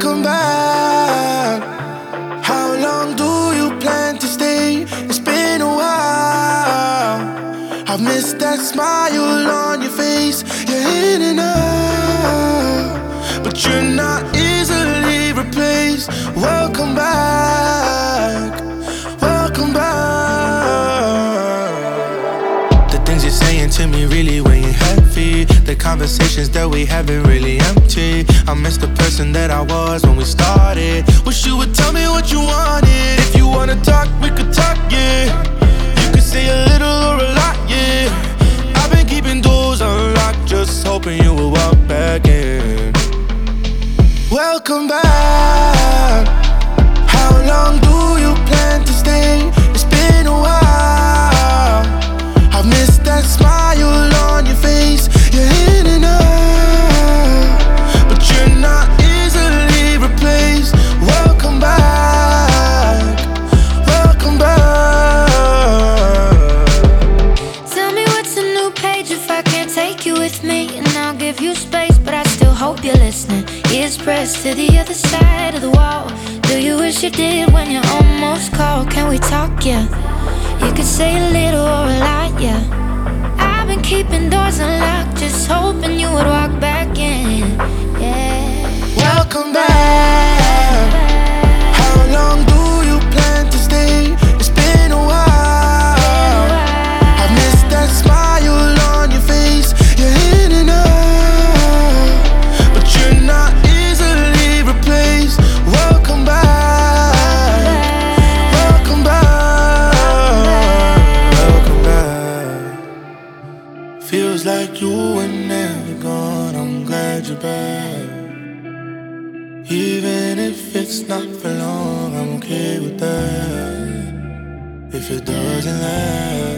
Welcome back. How long do you plan to stay? It's been a while. I've missed that smile on your face. You're in and out, but you're not easily replaced. Welcome back. Welcome back. The things you're saying to me really weighing heavy. The conversations that we having really empty. I miss the person that I was when we started. Wish you would tell me what you wanted. If you wanna talk, we could talk, yeah. You could say a little or a lot, yeah. I've been keeping doors unlocked, just hoping you will walk back in. Welcome back. How long do you plan to stay? It's been a while. I've missed that smile on your face. You're in and out, but you're not easily replaced. Welcome back. Welcome back. Tell me what's a new page if I can't take you with me. And I'll give you space, but I still hope you're listening. Ears pressed to the other side of the wall. Do you wish you did when you almost called? Can we talk, yeah? You could say a little or a lot, yeah. I've been keeping doors unlocked, just hoping you would walk back in, yeah. Welcome back. How long do you plan to stay? It's been a while. I've missed that smile on your face. You're in and out, but you're not easily replaced. Welcome back. Welcome back. Welcome back. Feels like you were never gone. I'm glad you're back. Even if it's not for long, I'm okay with that. If it doesn't last.